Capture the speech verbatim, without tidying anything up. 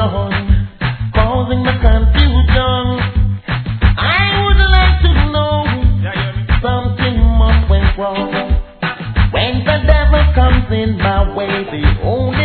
confusion, causing the confusion. I would like to know something must went wrong. When the devil comes in my way, the only